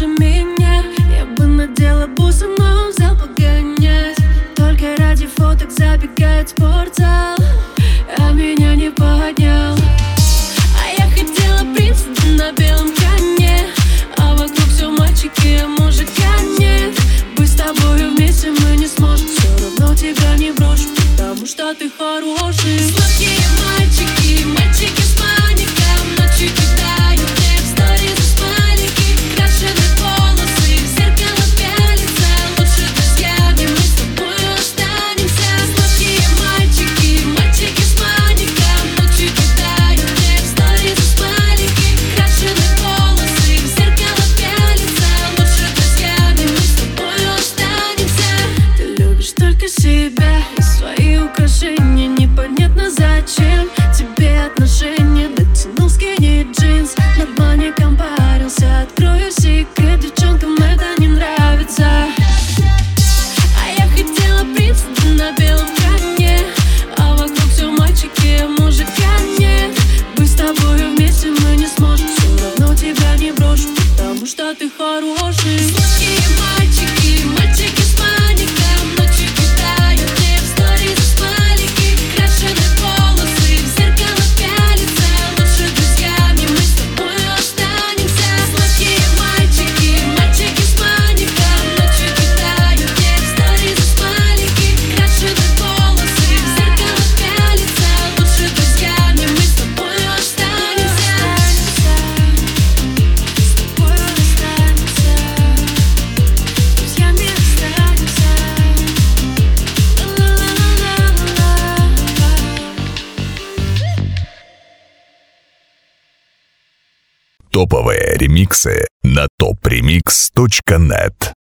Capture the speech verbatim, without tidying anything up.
лучше меня. Я бы надела бусы, но взял погонять. Только ради фоток забегает в спортзал, а меня не поднял. А я хотела принца на белом коне, а вокруг все мальчики, а мужика нет. Быть с тобою вместе мы не сможем, все равно тебя не брошу, потому что ты хороший. Сладкие мальчики, мальчики с маником, ночью кидают мне в сторис смайлики. Крашеные волосы, в зеркало пялятся, лучше друзьями мы с тобой останемся. Сладкие мальчики, мальчики с маником, ночью кидают мне в сторис смайлики. Крашеные волосы, в зеркало пялятся, лучше друзьями мы с тобой останемся. Ты любишь только себя и свои украшения, непонятно зачем тебе отношения. Натянул скини джинс, над маником парился. Открою секрет, девчонкам это не нравится. А я хотела принца на белом коне, а вокруг все мальчики, а мужика нет. Быть с тобою вместе мы не сможем, все равно тебя не брошу, потому что ты хороший. Сладкие мальчики, мальчики с маником, ночью кидают мне в сторис смайлики. Крашеные волосы, в зеркало пялятся, лучше друзьями мы с тобой останемся. Сладкие мальчики, мальчики с маником, ночью кидают мне в сторис смайлики. Крашеные волосы, в зеркало пялятся, лучше друзьями мы с тобой останемся. С тобой останемся, друзьями останемся. Ла-ла-ла-ла-ла-ла. Топовые ремиксы на топ ремикс точка нет.